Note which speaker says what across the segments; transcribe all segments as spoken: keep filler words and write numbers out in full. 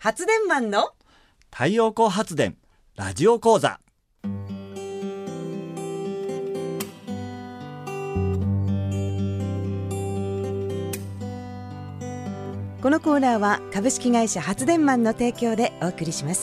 Speaker 1: 発電マンの
Speaker 2: 太陽光発電ラジオ講座。
Speaker 1: このコーナーは株式会社発電マンの提供でお送りします。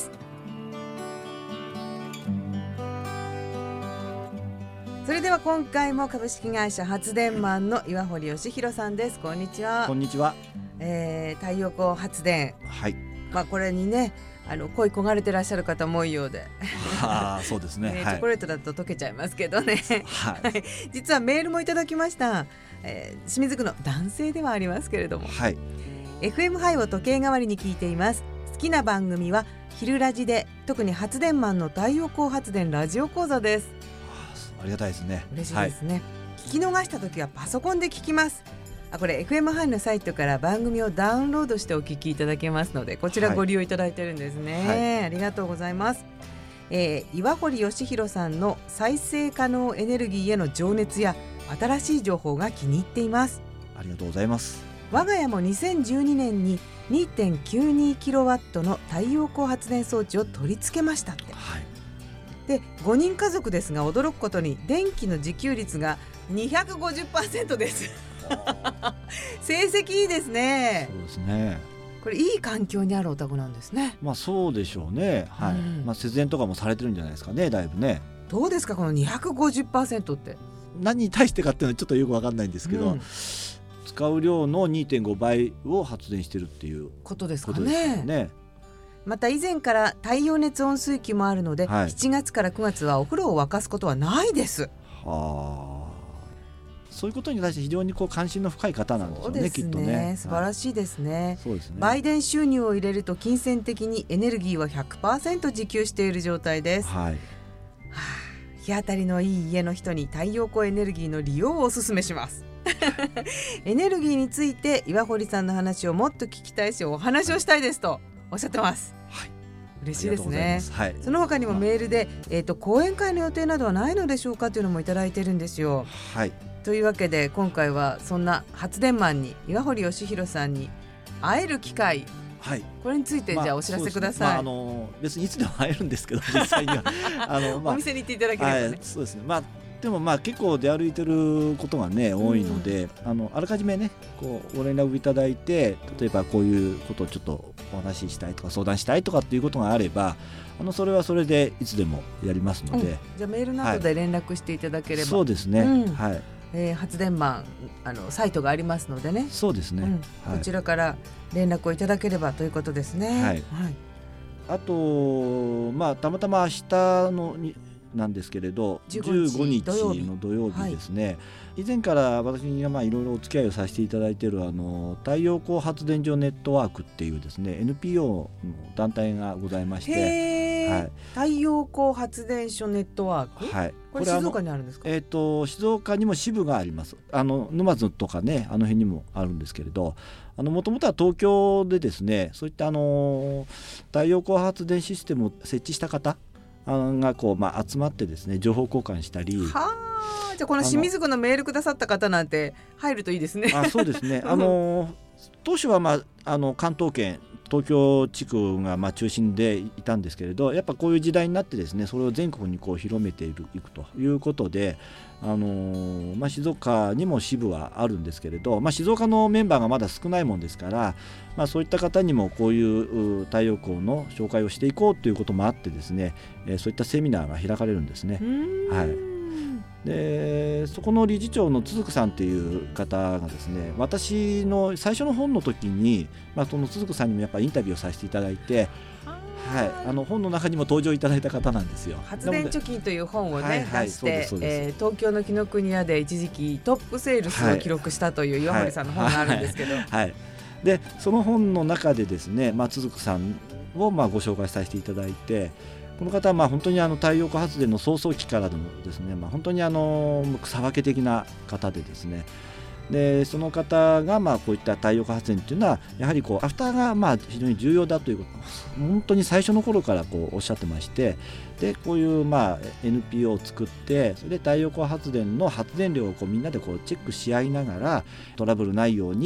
Speaker 1: それでは今回も株式会社発電マンの岩堀義弘さんです。こんにちは。
Speaker 2: こんにちは。
Speaker 1: えー、太陽光発電、
Speaker 2: はい、
Speaker 1: まあ、これにねあの恋焦がれてらっしゃる方も多いようで
Speaker 2: あそうですね、
Speaker 1: ね、
Speaker 2: はい、
Speaker 1: チョコレートだと溶けちゃいますけどね、
Speaker 2: はい、
Speaker 1: 実はメールもいただきました、えー、清水区の男性ではありますけれども、
Speaker 2: はい、
Speaker 1: エフエム ハイを時計代わりに聞いています。好きな番組は昼ラジで、特に発電マンの太陽光発電ラジオ講座です。
Speaker 2: ありがたいですね。
Speaker 1: 嬉しいですね、はい、聞き逃した時はパソコンで聞きます。あこれ エフエム ハイのサイトから番組をダウンロードしてお聞きいただけますので、こちらご利用いただいてるんですね、はい、ありがとうございます。えー、岩堀義弘さんの再生可能エネルギーへの情熱や新しい情報が気に入っています。
Speaker 2: ありがとうございます。
Speaker 1: 我が家もにせんじゅうにねんに にてんきゅうにキロワット の太陽光発電装置を取り付けましたって、
Speaker 2: はい、
Speaker 1: でごにん家族ですが、驚くことに電気の自給率が にひゃくごじゅっパーセント です成績いいですね。
Speaker 2: そうですね。
Speaker 1: これいい環境にあるお宅なんですね。
Speaker 2: まあそうでしょうね、はい、うん、まあ、節電とかもされてるんじゃないですかね、だいぶね。
Speaker 1: どうですかこの にひゃくごじゅっパーセント って。
Speaker 2: 何に対してかっていうのはちょっとよく分かんないんですけど、うん、使う量の にてんごばいを発電してるっていう
Speaker 1: ことですか
Speaker 2: ね,
Speaker 1: ね, ねまた以前から太陽熱温水器もあるので、はい、しちがつからくがつはお風呂を沸かすことはないです。
Speaker 2: はあ、そういうことに対して非常にこう関心の深い方なんでしょうね。そうですね、きっとね。
Speaker 1: 素晴らしいですね、はい、
Speaker 2: そうですね。
Speaker 1: 売電収入を入れると金銭的にエネルギーは ひゃくパーセント 自給している状態です、はい、はあ、日当たりのいい家の人に太陽光エネルギーの利用をお勧めしますエネルギーについて岩堀さんの話をもっと聞きたいし、お話をしたいですとおっしゃってます、はい、嬉しいですね、はい、その他にもメールで、えーと、講演会の予定などはないのでしょうかというのもいただいてるんですよ、はい、というわけで今回はそんな発電マンに岩堀義弘さんに会える機会、はい、これについてじゃあお知らせください。まあ、あの
Speaker 2: 別にいつでも会えるんですけど実際にはあの、まあ、
Speaker 1: お店に行っていただければね、はい、
Speaker 2: そうですね、まあでもまあ結構出歩いてることがね多いので、うん、あのあらかじめねこうご連絡いただいて、例えばこういうことをちょっとお話ししたいとか相談したいとかっていうことがあれば、あのそれはそれでいつでもやりますので、うん、
Speaker 1: じゃあメールなどで連絡していただければ、はい、
Speaker 2: そうですね、うん、はい、
Speaker 1: えー、発電マンあのサイトがありますのでね、
Speaker 2: そうですね、うん、
Speaker 1: はい、こちらから連絡をいただければということですね、はいはい、
Speaker 2: あと、まあ、たまたま明日のになんですけれどじゅうごにちの土曜日ですね、はい、以前から私がまあいろいろお付き合いをさせていただいているあの太陽光発電所ネットワークっていうですね エヌピーオー の団体がございまして、
Speaker 1: へー、はい、太陽光発電所ネットワーク、はい、これ静岡にあるんですか。
Speaker 2: えーと、静岡にも支部があります。あの沼津とかね、あの辺にもあるんですけれど、もともとは東京でですね、そういったあの太陽光発電システムを設置した方がこう、まあ、集まってですね情報交換したり、
Speaker 1: はあ、じゃあこの清水区のメールくださった方なんて入るといいですね。
Speaker 2: あ、そうですねあの当初は、まあ、あの関東圏東京地区がまあ中心でいたんですけれど、やっぱこういう時代になってですね、それを全国にこう広めているいくということで、あのーまあ、静岡にも支部はあるんですけれど、まあ、静岡のメンバーがまだ少ないもんですから、まあ、そういった方にもこういう太陽光の紹介をしていこうということもあってですね、えー、そういったセミナーが開かれるんですね。はい、でそこの理事長の都筑さんっていう方がですね、私の最初の本の時に、まあ、その都筑さんにもやっぱりインタビューをさせていただいて、はい、あの本の中にも登場いただいた方なんですよ。
Speaker 1: 発電貯金という本を、ね、はいはい、出して、えー、東京の紀ノ国屋で一時期トップセールスを記録したという岩堀さんの本があるんですけど、はいはいはい、
Speaker 2: でその本の中でですね、まあ、都筑さんをまあご紹介させていただいて、この方はまあ本当にあの太陽光発電の創創期からでもですね、まあ、本当にあの草分け的な方でですね、でその方がまあこういった太陽光発電というのはやはりこうアフターがまあ非常に重要だということを本当に最初の頃からこうおっしゃってまして、でこういうまあ エヌピーオー を作って、それで太陽光発電の発電量をこうみんなでこうチェックし合いながらトラブルないように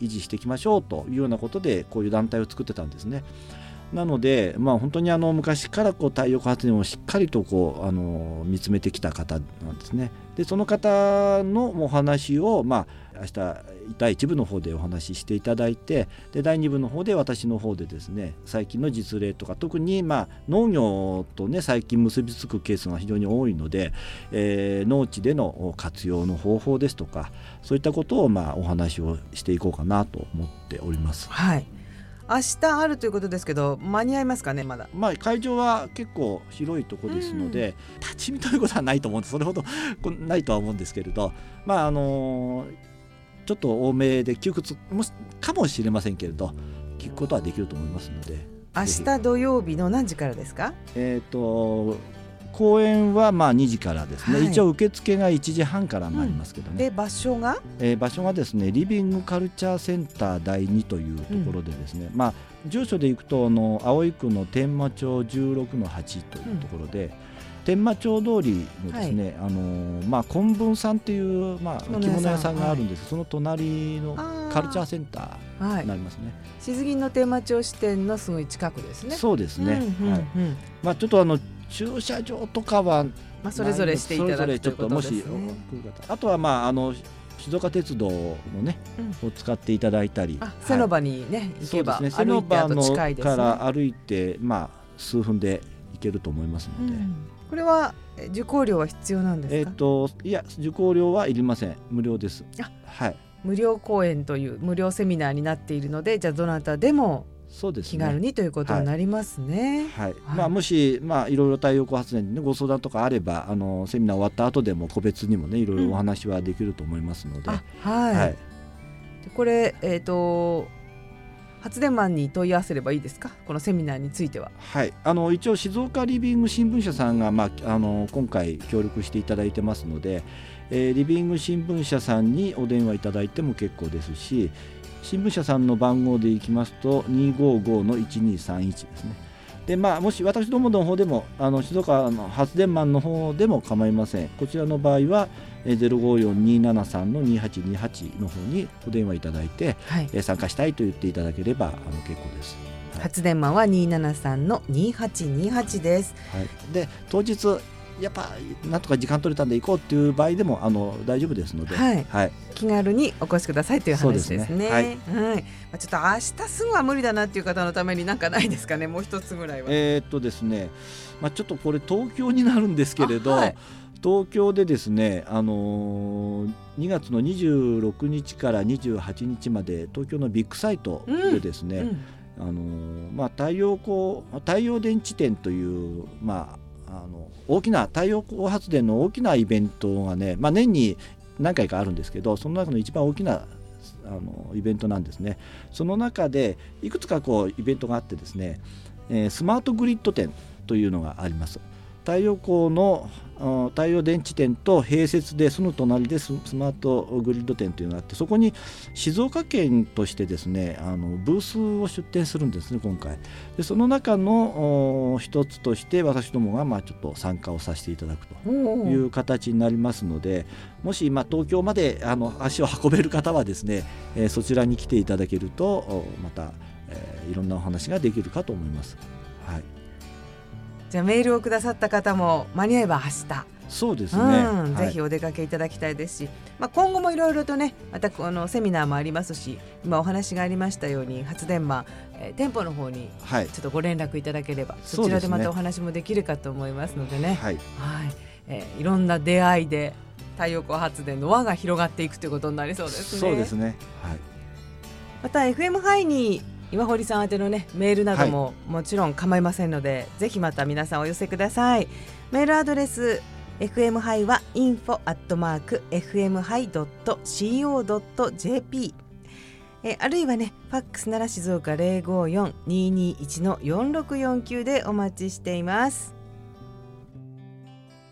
Speaker 2: 維持していきましょうというようなことでこういう団体を作ってたんですね。なので、まあ、本当にあの昔からこう太陽光発電をしっかりとこうあの見つめてきた方なんですね。でその方のお話を、まあ、明日だいいち部の方でお話ししていただいて、でだいに部の方で私の方でですね最近の実例とか、特にまあ農業とね最近結びつくケースが非常に多いので、えー、農地での活用の方法ですとか、そういったことをまあお話をしていこうかなと思っております。
Speaker 1: はい、明日あるということですけど、間に合いますかね。まだ、
Speaker 2: まあ、会場は結構広いところですので、うん、立ち見ということはないと思うんです。それほどないとは思うんですけれど、まああのー、ちょっと多めで窮屈もかもしれませんけれど、聞くことはできると思いますので。
Speaker 1: 明日土曜日の何時からですか？
Speaker 2: えっと公演はまあにじからですね、はい、一応受付がいちじはんからになりますけどね、うん、
Speaker 1: で場所が、
Speaker 2: えー、場所がですねリビングカルチャーセンターだいにというところでですね、うん、まあ住所で行くとあの葵区の天満町じゅうろくのはちというところで、うん、天満町通りのですね、はい、あのまあ昆文さんっていう、まあ、着物屋さんがあるんです、はい、その隣のカルチャーセンターになりますね。
Speaker 1: しずぎの天満町支店のすぐ近くですね。
Speaker 2: そうですね、うんうんうん、はい、まあ、ちょっとあの駐車場とかは、
Speaker 1: まあ、それぞれしていただくということですね。
Speaker 2: あとはまああの静岡鉄道のね、うん、を使っていただいたり、
Speaker 1: あ、瀬の場にね、行けば、
Speaker 2: そうですね、瀬の場のから歩いて、まあ、数分で行けると思いますので、うん、
Speaker 1: これは受講料は必要なんですか？
Speaker 2: えーと、いや受講料はいりません、無料です。あ、はい、
Speaker 1: 無料講演という無料セミナーになっているので、じゃあどなたでも
Speaker 2: そうですね、
Speaker 1: 気軽にということになりますね。
Speaker 2: はいはいはい、まあ、もし、まあ、いろいろ太陽光発電に、ね、ご相談とかあれば、あのセミナー終わった後でも個別にもねいろいろお話はできると思いますので、うん、
Speaker 1: はいはい、でこれ、えーと、発電マンに問い合わせればいいですか、このセミナーについては。
Speaker 2: はい、あの一応静岡リビング新聞社さんが、まあ、あの今回協力していただいてますので、えー、リビング新聞社さんにお電話いただいても結構ですし、新聞社さんの番号でいきますと にーごーごーのいちにーさんいち ですね。で、まあ、もし私どもの方でもあの静岡の発電マンの方でも構いません。こちらの場合は ゼロごーよんにーななさんのにーはちにーはち の方にお電話いただいて、はい、え参加したいと言っていただければあの結構です。
Speaker 1: はい、発電マンはにーななさんのにーはちにーはちです。
Speaker 2: はい、で当日やっぱなんとか時間取れたんで行こうっていう場合でもあの大丈夫ですので、
Speaker 1: はいはい、気軽にお越しくださいという話ですね。そうですね、はいはい、まあ、ちょっと明日すぐは無理だなっていう方のために何かないですかね、もう一つぐらいは。
Speaker 2: えーっとですね、まあ、ちょっとこれ東京になるんですけれど、はい、東京でですね、あのー、にがつのにじゅうろくにちからにじゅうはちにちまで東京のビッグサイトでですね、うんうん、あのーまあ、太陽光太陽電池展という、まああの大きな太陽光発電の大きなイベントがね、まあ、年に何回かあるんですけど、その中の一番大きなあのイベントなんですね。その中でいくつかこうイベントがあってですね、えー、スマートグリッド展というのがあります。太陽光の太陽電池店と併設でその隣で ス, スマートグリッド店というのがあって、そこに静岡県としてですねあのブースを出展するんですね今回で。その中の一つとして私どもがまあちょっと参加をさせていただくという形になりますので、もしまあ東京まであの足を運べる方はですね、えー、そちらに来ていただけるとまた、えー、いろんなお話ができるかと思います。はい、
Speaker 1: じゃあメールをくださった方も間に合えば明日、
Speaker 2: そうですね、
Speaker 1: うん、ぜひお出かけいただきたいですし、まあ、今後もいろいろとねまたこのセミナーもありますし、今お話がありましたように発電マン、えー、店舗の方にちょっとご連絡いただければ、はい、そちらでまたお話もできるかと思いますのでね、はいはい、えー、いろんな出会いで太陽光発電の輪が広がっていくということになりそうですね。
Speaker 2: そうですね、はい、
Speaker 1: また エフエム ハイに岩堀さん宛てのねメールなどももちろん構いませんので、はい、ぜひまた皆さんお寄せください。メールアドレス エフエム ハイは インフォ アットマーク エフエム ハイ ドット シーオー ドット ジェーピー、 えあるいはねファックスなら静岡 ゼロごーよん にーにーいち のよんろくよんきゅうでお待ちしています。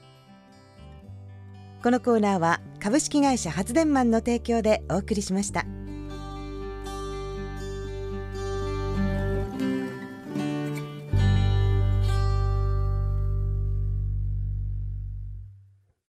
Speaker 1: このコーナーは株式会社発電マンの提供でお送りしました。